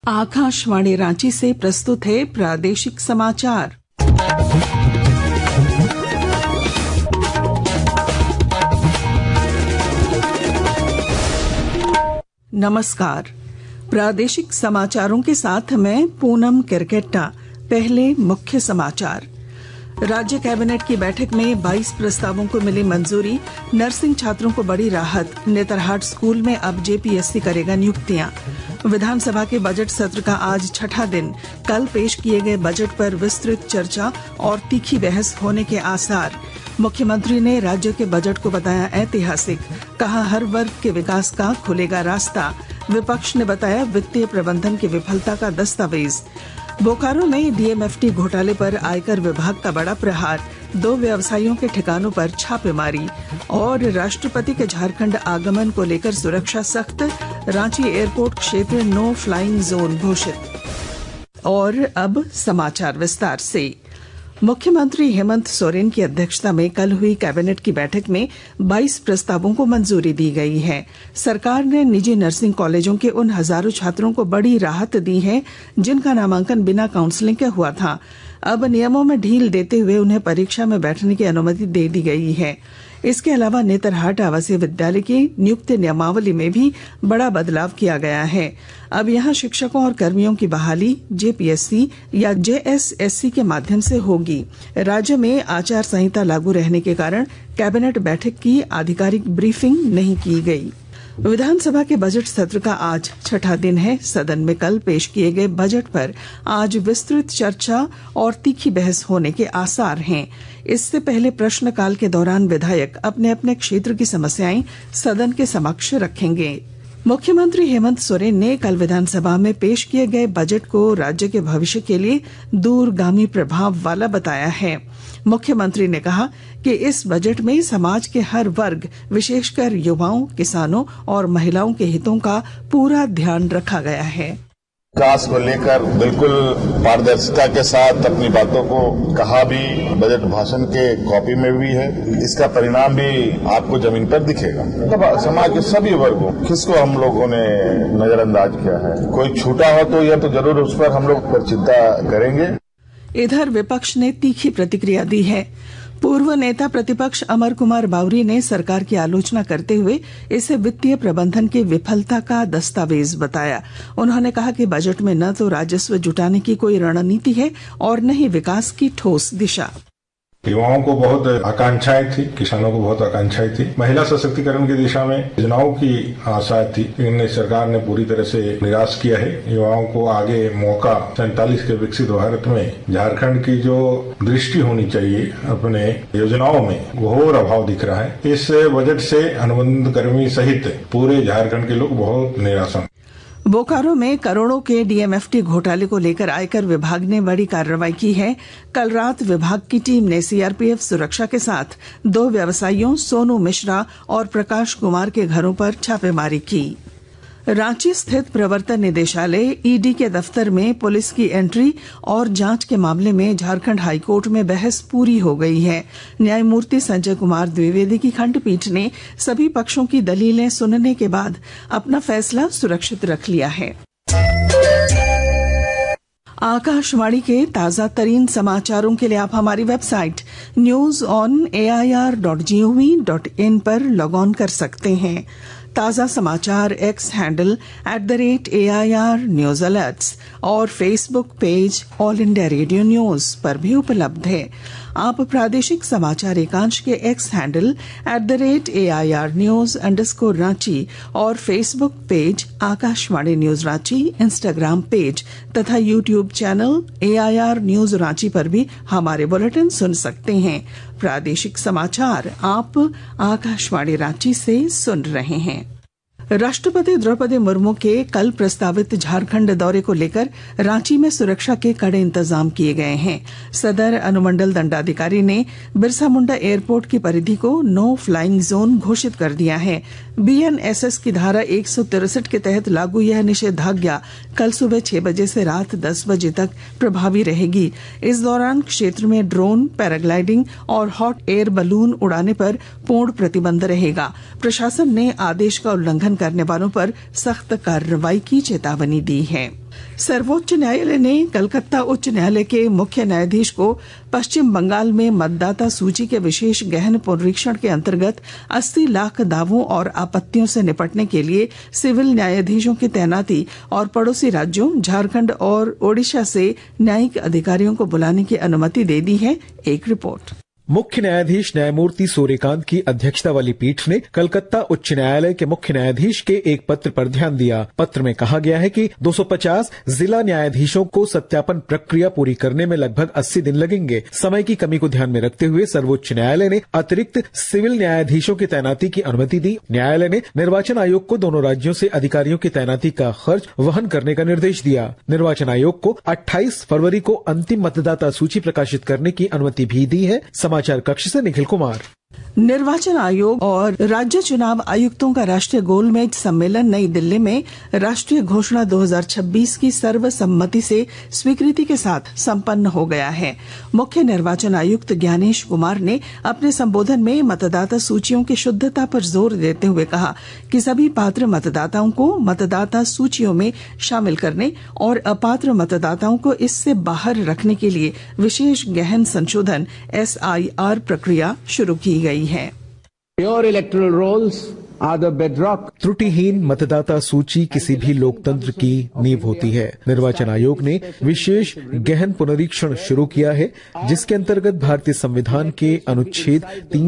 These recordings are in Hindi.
आकाशवाणी रांची से प्रस्तुत है प्रादेशिक समाचार। नमस्कार, प्रादेशिक समाचारों के साथ मैं पूनम किरकेट्टा। पहले मुख्य समाचार। राज्य कैबिनेट की बैठक में 22 प्रस्तावों को मिली मंजूरी। नर्सिंग छात्रों को बड़ी राहत। नेतरहाट स्कूल में अब जेपीएससी करेगा नियुक्तियां। विधानसभा के बजट सत्र का आज छठा दिन। कल पेश किए गए बजट पर विस्तृत चर्चा और तीखी बहस होने के आसार। मुख्यमंत्री ने राज्य के बजट को बताया ऐतिहासिक। कहा, हर वर्ग के विकास का खुलेगा रास्ता। विपक्ष ने बताया वित्तीय प्रबंधन की विफलता का दस्तावेज। बोकारो में डीएमएफटी घोटाले पर आयकर विभाग का बड़ा प्रहार। 2 व्यवसायियों के ठिकानों पर छापेमारी। और राष्ट्रपति के झारखंड आगमन को लेकर सुरक्षा सख्त। रांची एयरपोर्ट क्षेत्र नो फ्लाइंग जोन घोषित। और अब समाचार विस्तार से। मुख्यमंत्री हेमंत सोरेन की अध्यक्षता में कल हुई कैबिनेट की बैठक में 22 प्रस्तावों को मंजूरी दी गई है। सरकार ने निजी नर्सिंग कॉलेजों के उन हजारों छात्रों को बड़ी राहत दी है जिनका नामांकन बिना काउंसलिंग के हुआ था। अब नियमों में ढील देते हुए उन्हें परीक्षा में बैठने की अनुमति दे दी गई है। इसके अलावा नेतरहाट आवासीय विद्यालय की नियुक्ति नियमावली में भी बड़ा बदलाव किया गया है। अब यहां शिक्षकों और कर्मियों की बहाली जेपीएससी या जेएसएससी के माध्यम से होगी। राज्य में आचार संहिता लागू रहने के कारण कैबिनेट बैठक की आधिकारिक ब्रीफिंग नहीं की गई। विधानसभा के बजट सत्र का आज छठा दिन है। सदन में कल पेश किए गए बजट पर आज विस्तृत चर्चा और तीखी बहस होने के आसार हैं। इससे पहले प्रश्नकाल के दौरान विधायक अपने अपने क्षेत्र की समस्याएं सदन के समक्ष रखेंगे। मुख्यमंत्री हेमंत सोरेन ने कल विधानसभा में पेश किए गए बजट को राज्य के भविष्य के लिए दूरगामी प्रभाव वाला बताया है। मुख्यमंत्री ने कहा कि इस बजट में समाज के हर वर्ग, विशेषकर युवाओं, किसानों और महिलाओं के हितों का पूरा ध्यान रखा गया है। विकास को लेकर बिल्कुल पारदर्शिता के साथ अपनी बातों को कहा भी बजट भाषण के कॉपी में भी है। इसका परिणाम भी आपको जमीन पर दिखेगा। मतलब समाज के सभी वर्गों, किसको हम लोगों ने नजरअंदाज किया है, कोई छूटा हो तो यह तो जरूर उस पर हम लोग चिंता करेंगे। इधर विपक्ष ने तीखी प्रतिक्रिया दी है। पूर्व नेता प्रतिपक्ष अमर कुमार बावरी ने सरकार की आलोचना करते हुए इसे वित्तीय प्रबंधन की विफलता का दस्तावेज बताया। उन्होंने कहा कि बजट में न तो राजस्व जुटाने की कोई रणनीति है और न ही विकास की ठोस दिशा। युवाओं को बहुत आकांक्षाएं थी, किसानों को बहुत आकांक्षाएं थी, महिला सशक्तिकरण की दिशा में योजनाओं की आशाएं थी, लेकिन सरकार ने पूरी तरह से निराश किया है। युवाओं को आगे मौका 47 के विकसित भारत में झारखंड की जो दृष्टि होनी चाहिए अपने योजनाओं में, वो और अभाव दिख रहा है। इस बजट से अनुबंध कर्मी सहित पूरे झारखंड के लोग बहुत निराश हैं। बोकारो में करोड़ों के डीएमएफटी घोटाले को लेकर आयकर विभाग ने बड़ी कार्रवाई की है। कल रात विभाग की टीम ने सीआरपीएफ सुरक्षा के साथ 2 व्यवसायियों सोनू मिश्रा और प्रकाश कुमार के घरों पर छापेमारी की। रांची स्थित प्रवर्तन निदेशालय ईडी के दफ्तर में पुलिस की एंट्री और जांच के मामले में झारखंड हाईकोर्ट में बहस पूरी हो गई है। न्यायमूर्ति संजय कुमार द्विवेदी की खंडपीठ ने सभी पक्षों की दलीलें सुनने के बाद अपना फैसला सुरक्षित रख लिया है। आकाशवाणी के ताजा तरीन समाचारों के लिए आप हमारी वेबसाइट news.on.air.gov.in पर लॉग ऑन कर सकते हैं। ताजा समाचार X handle @AIR news alerts और Facebook page all India radio news पर भी उपलब्ध है। आप प्रादेशिक समाचार एकांश के एक्स हैंडल @AIR न्यूज_रांची और Facebook page Akashvani news Ranchi, Instagram page तथा YouTube channel AIR news Ranchi पर भी हमारे बुलेटिन सुन सकते हैं। प्रादेशिक समाचार आप आकाशवाणी रांची से सुन रहे हैं। राष्ट्रपति द्रौपदी मुर्मू के कल प्रस्तावित झारखंड दौरे को लेकर रांची में सुरक्षा के कड़े इंतजाम किए गए हैं। सदर अनुमंडल दंडाधिकारी ने बिरसा मुंडा एयरपोर्ट की परिधि को नो फ्लाइंग जोन घोषित कर दिया है। बीएनएसएस की धारा 163 के तहत लागू यह निषेधाज्ञा कल सुबह 6 बजे से रात 10 बजे तक प्रभावी रहेगी। इस दौरान क्षेत्र में ड्रोन, पैराग्लाइडिंग और हॉट एयर बलून उड़ाने पर पूर्ण प्रतिबंध रहेगा। प्रशासन ने आदेश का उल्लंघन करने वालों पर सख्त कार्रवाई की चेतावनी दी है। सर्वोच्च न्यायालय ने कलकत्ता उच्च न्यायालय के मुख्य न्यायाधीश को पश्चिम बंगाल में मतदाता सूची के विशेष गहन पुनरीक्षण के अंतर्गत 80 लाख दावों और आपत्तियों से निपटने के लिए सिविल न्यायाधीशों की तैनाती और पड़ोसी राज्यों झारखंड और ओडिशा से न्यायिक अधिकारियों को बुलाने की अनुमति दे दी है। एक रिपोर्ट। मुख्य न्यायाधीश न्यायमूर्ति सूर्यकांत की अध्यक्षता वाली पीठ ने कलकत्ता उच्च न्यायालय के मुख्य न्यायाधीश के एक पत्र पर ध्यान दिया। पत्र में कहा गया है कि 250 जिला न्यायाधीशों को सत्यापन प्रक्रिया पूरी करने में लगभग 80 दिन लगेंगे। समय की कमी को ध्यान में रखते हुए सर्वोच्च न्यायालय ने अतिरिक्त सिविल न्यायाधीशों की तैनाती की अनुमति दी। न्यायालय ने निर्वाचन आयोग को दोनों राज्यों से अधिकारियों की तैनाती का खर्च वहन करने का निर्देश दिया। निर्वाचन आयोग को 28 फरवरी को अंतिम मतदाता सूची प्रकाशित करने की अनुमति भी दी है। समाचार कक्ष से निखिल कुमार। निर्वाचन आयोग और राज्य चुनाव आयुक्तों का राष्ट्रीय गोलमेज सम्मेलन नई दिल्ली में राष्ट्रीय घोषणा 2026 की सर्वसम्मति से स्वीकृति के साथ संपन्न हो गया है। मुख्य निर्वाचन आयुक्त ज्ञानेश कुमार ने अपने संबोधन में मतदाता सूचियों की शुद्धता पर जोर देते हुए कहा कि सभी पात्र मतदाताओं को मतदाता सूचियों में शामिल करने और अपात्र मतदाताओं को इससे बाहर रखने के लिए विशेष गहन संशोधन SIR प्रक्रिया शुरू की गई है। Pure electoral rolls are the bedrock. त्रुटिहीन मतदाता सूची किसी भी लोकतंत्र की नींव होती है। निर्वाचन आयोग ने विशेष गहन पुनरीक्षण शुरू किया है, जिसके अंतर्गत भारतीय संविधान के अनुच्छेद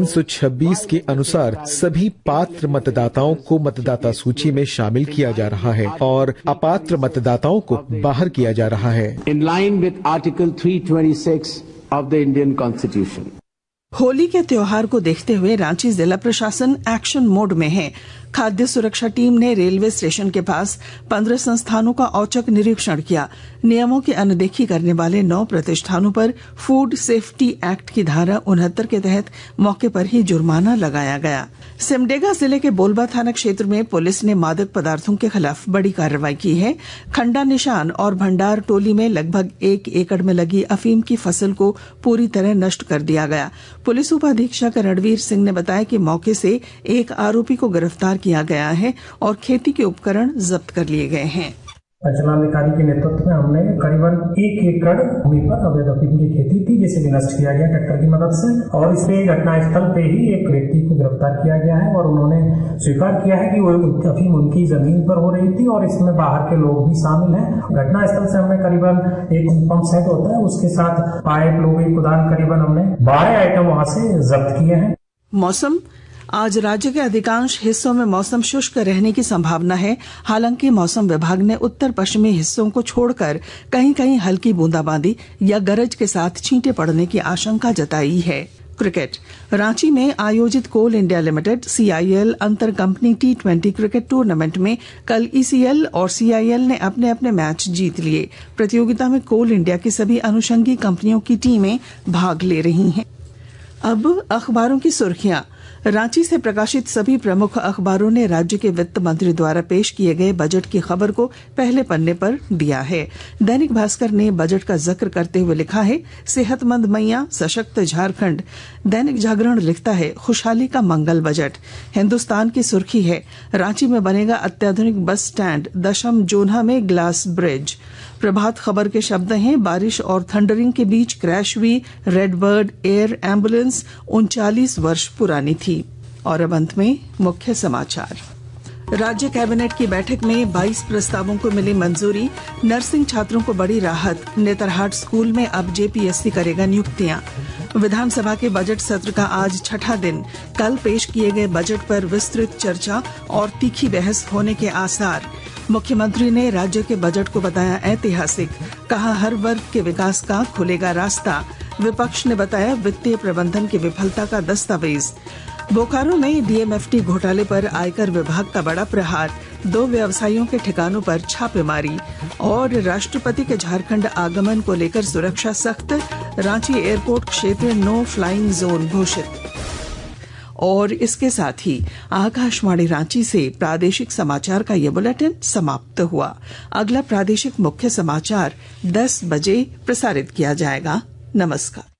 326 के अनुसार सभी पात्र मतदाताओं को मतदाता सूची में शामिल किया जा रहा है और अपात्र मतदाताओं को बाहर किया जा रहा है। In line with Article 326 of the Indian Constitution. Holi के त्योहार को देखते हुए रांची जिला प्रशासन एक्शन मोड में है। खाद्य सुरक्षा टीम ने रेलवे स्टेशन के पास 15 संस्थानों का औचक निरीक्षण किया। नियमों की अनदेखी करने वाले 9 प्रतिष्ठानों पर फूड सेफ्टी एक्ट की धारा 69 के तहत मौके पर ही जुर्माना लगाया गया। सिमडेगा जिले के बोलबा थाना क्षेत्र में पुलिस ने मादक पदार्थों के खिलाफ बड़ी कार्रवाई की है। खंडा निशान और भंडार टोली में लगभग 1 एकड़ में लगी अफीम की फसल को पूरी तरह नष्ट कर दिया गया। पुलिस उपाधीक्षक रणवीर सिंह ने बताया कि मौके से एक आरोपी को गिरफ्तार किया गया है और खेती के उपकरण जब्त कर लिए गए हैं। अंचलाधिकारी के नेतृत्व में हमने करीबन 1 एकड़ भूमि पर अवैध अफीम की खेती थी, जिसे नष्ट किया गया ट्रैक्टर की मदद से, और इस पे घटनास्थल पे ही एक व्यक्ति को गिरफ्तार किया गया है और उन्होंने स्वीकार किया है कि वो अफीम उनकी जमीन पर हो रही थी और इसमें बाहर के लोग भी शामिल हैं। घटनास्थल से हमने करीबन एक पंप सेट होता है, उसके साथ पाइप, लोहे, कुदाल, करीबन हमने 12 आइटम वहां से जब्त किए हैं। मौसम। आज राज्य के अधिकांश हिस्सों में मौसम शुष्क रहने की संभावना है। हालांकि मौसम विभाग ने उत्तर पश्चिमी हिस्सों को छोड़कर कहीं कहीं हल्की बूंदाबांदी या गरज के साथ छींटे पड़ने की आशंका जताई है। क्रिकेट। रांची में आयोजित कोल इंडिया लिमिटेड CIL अंतर कंपनी T20 क्रिकेट टूर्नामेंट में कल ECL और CIL ने अपने अपने मैच जीत लिए। प्रतियोगिता में कोल इंडिया की सभी अनुषंगी कंपनियों की टीमें भाग ले रही हैं। अब अखबारों की सुर्खियां। रांची से प्रकाशित सभी प्रमुख अखबारों ने राज्य के वित्त मंत्री द्वारा पेश किए गए बजट की खबर को पहले पन्ने पर दिया है। दैनिक भास्कर ने बजट का जिक्र करते हुए लिखा है, सेहतमंद मैया सशक्त झारखंड। दैनिक जागरण लिखता है, खुशहाली का मंगल बजट। हिंदुस्तान की सुर्खी है, रांची में बनेगा अत्याधुनिक बस स्टैंड, दशम जोन्हा में ग्लास ब्रिज। प्रभात खबर के शब्द हैं, बारिश और थंडरिंग के बीच क्रैश हुई रेडबर्ड एयर एम्बुलेंस 39 वर्ष पुरानी थी। और अब अंत में मुख्य समाचार। राज्य कैबिनेट की बैठक में 22 प्रस्तावों को मिली मंजूरी। नर्सिंग छात्रों को बड़ी राहत। नेतरहाट स्कूल में अब JPSC करेगा नियुक्तियां। विधानसभा के बजट सत्र का आज छठा दिन। कल पेश किए गए बजट पर विस्तृत चर्चा और तीखी बहस होने के आसार। मुख्यमंत्री ने राज्य के बजट को बताया ऐतिहासिक, कहा हर वर्ग के विकास का खुलेगा रास्ता। विपक्ष ने बताया वित्तीय प्रबंधन की विफलता का दस्तावेज। बोकारो में DMFT घोटाले पर आयकर विभाग का बड़ा प्रहार। 2 व्यवसायियों के ठिकानों पर छापेमारी। और राष्ट्रपति के झारखंड आगमन को लेकर सुरक्षा सख्त। रांची एयरपोर्ट क्षेत्र नो फ्लाइंग जोन घोषित। और इसके साथ ही आकाशवाणी रांची से प्रादेशिक समाचार का ये बुलेटिन समाप्त हुआ। अगला प्रादेशिक मुख्य समाचार 10 बजे प्रसारित किया जाएगा। नमस्कार।